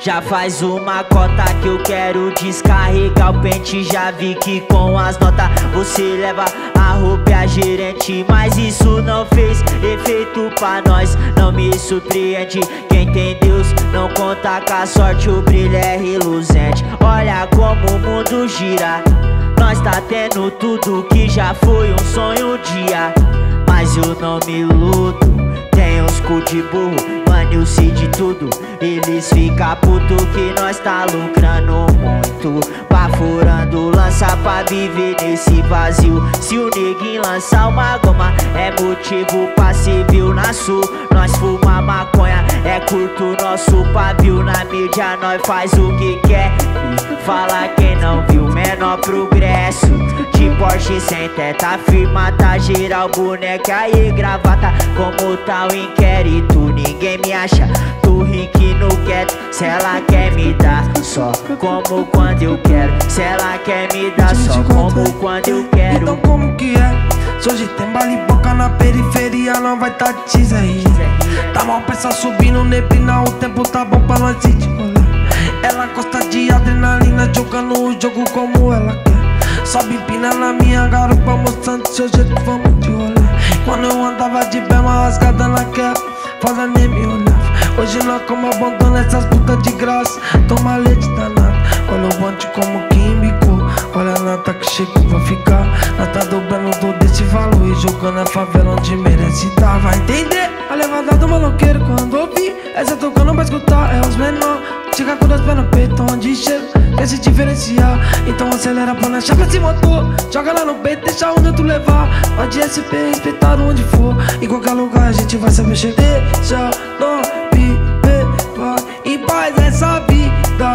Já faz uma cota que eu quero descarregar o pente. Já vi que com as notas você leva a roupa e a gerente, mas isso não fez efeito pra nós. Não me surpreende, quem tem Deus não conta com a sorte, o brilho é reluzente. Olha como o mundo gira, nós tá tendo tudo que já foi um sonho um dia. Mas eu não me iludo, tem uns cu de burro, mano, eu sei de tudo. Eles ficam puto que nós tá lucrando muito, baforando lança pra viver nesse vazio. Se o neguinho lançar uma goma é motivo pra civil. Na sul, nós fuma maconha, é curto nosso pavio. Na mídia nós faz o que quer e fala quem não viu menor progresso. De Porsche sem teta, firma, tá geral, boneca e gravata. Como tá o inquérito, ninguém me acha. Tô rico no quieto, se ela quer me dar só como quando eu quero. Se ela quer me dar só como quando eu quero. Então como que é? Se hoje tem bala e boca na periferia, não vai tá teaser aí. Tá mal pessoal subindo neblina, o tempo tá bom pra nós ir de rolê. Ela gosta de adrenalina, jogando o jogo como ela quer. Sobe empina na minha garupa, mostrando seu jeito, vamos de rolê. Quando eu andava de bema rasgada na quer, foda nem me olhava. Hoje nós como abandona essas putas de graça, toma leite danado. Olha o bonde como que embicou, olha a nata que chegou pra ficar. Nós tá dobrando todo esse valor e jogando a favela onde merece tá. Vai entender a levada do maloqueiro quando ouvir essa tocando pra escutar, é os menor. Chega com os pés no peito, onde chega, quer se diferenciar. Então acelera pra na chave esse motor, joga lá no peito, deixa onde tu levar. Pode SP, respeitar onde for, em qualquer lugar a gente vai saber chegar. Deixa não viver, vai em paz essa vida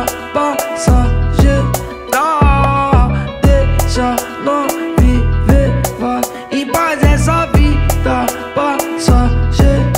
passageira. Deixa não viver, vai em paz essa vida passageira.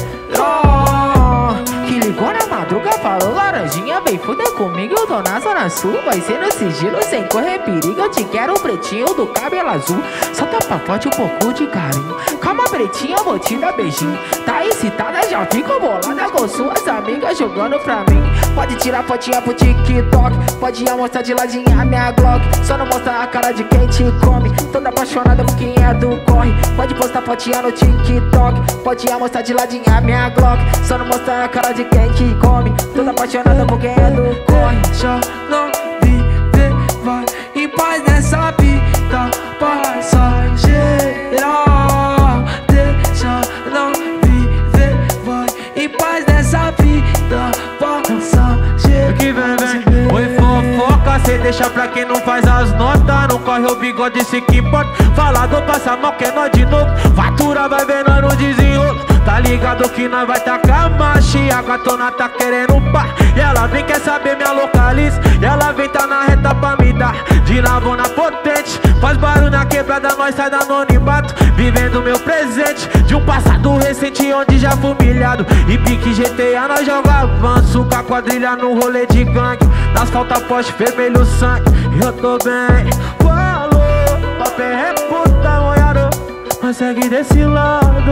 Que ligou na madruga, falou laranjinha, vem fuder comigo, eu tô na zona sul. Vai ser no sigilo, sem correr perigo, eu te quero pretinho do cabelo azul. Só tá pra forte um pouco de carinho, calma pretinha, vou te dar beijinho. Tá excitada, já fico bolada com suas amigas jogando pra mim. Pode tirar fotinha pro TikTok, pode mostrar de ladinha a minha Glock. Só não mostra a cara de quem te come, toda apaixonada por quem é do corre. Pode postar fotinha no TikTok, pode mostrar de ladinha a minha Glock. Só não mostra a cara de quem te come, toda apaixonada por quem é do corre. Deixa não viver, vai em paz nessa vida passageira. Deixa não viver, vai em paz nessa vida passageira. Que vem, oi fofoca, cê deixa pra quem não faz as notas. Não corre o bigode, se que importa. Falador passa mal, que é nós de novo. Fatura vai ver nós no desenrolo. Tá ligado que nós vai tacar marcha. A gatona tá querendo pá, e ela vem quer saber minha localiza. E ela vem tá na reta pra me dar de navona potente. Faz barulho na quebrada, nós sai da anonimato, vivendo meu presente de um passado recente onde já fui humilhado. E pique GTA nós joga avanço, com a quadrilha no rolê de gangue. Nas falta poste vermelho sangue, eu tô bem. Falou, papel é puta molhado, mas segue desse lado.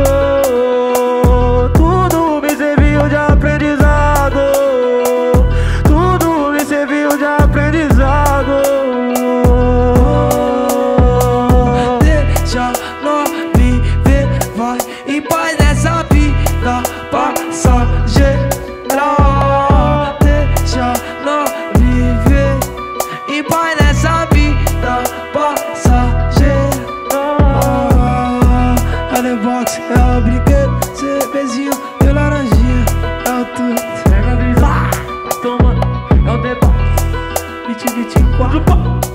Tudo me serviu de aprendizado, tudo me serviu de aprendizado. Deixa nós viver, vai em paz nessa vida passageira. Deixa nós viver em paz nessa vida passageira. É The Box, é o brinquedo, cervezinho e laranjinha, é o tudo. Pega a visão, toma, é o The Box 2024.